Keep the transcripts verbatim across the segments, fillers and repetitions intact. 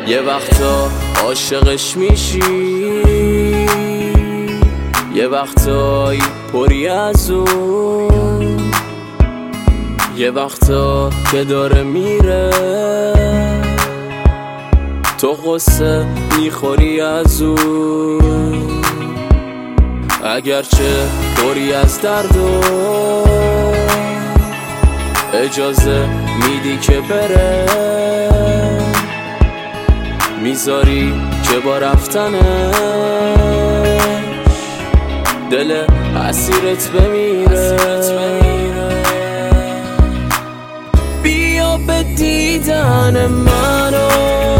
یه وقتا عاشقش میشی، یه وقتایی پری از اون، یه وقتا که داره میره تو قصه میخوری از اون. اگرچه پری از درد و اجازه میدی که بره، میذاری که با رفتنش دل اسیرت بمیره. بیا به دیدن منو،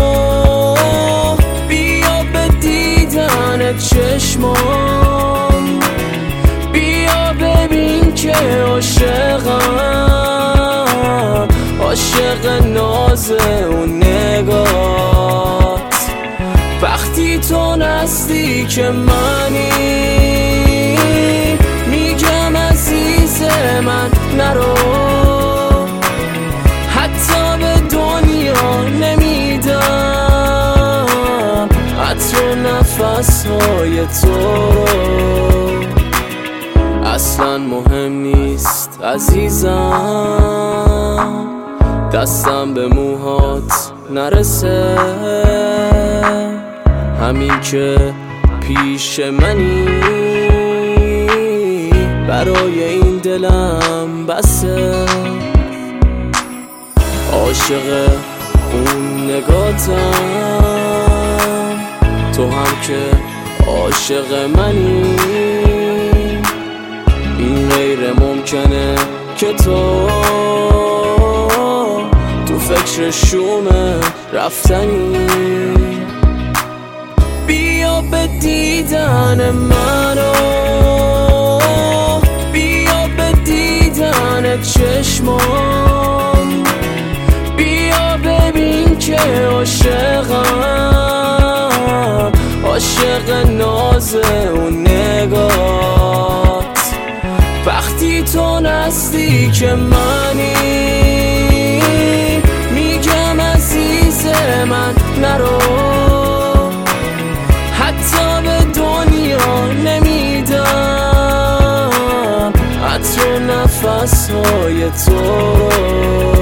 بیا به دیدن چشمام، بیا ببین که عاشقم، عاشق ناز اون نگات. وقتی تو نزدیک منی میگم عزیز من نرو، حتی به دنیا نمیدم عطر نفسهای تو رو. اصلا مهم نیست عزیزم دستم به موهات نرسه، همین که پیش منی برای این دلم بسه. عاشق اون نگاتم، تو هم که عاشق منی. این غیر ممکنه که تو تو فکر شوم رفتنی. بیا به دیدن منو، بیا به دیدن چشمام، بیا ببین که عاشقم، عاشق ناز اون نگات. وقتی تو نزدیک منی میگم عزیز من نرو، حتی به دنیا نمیدم عطر نفسهای تو رو.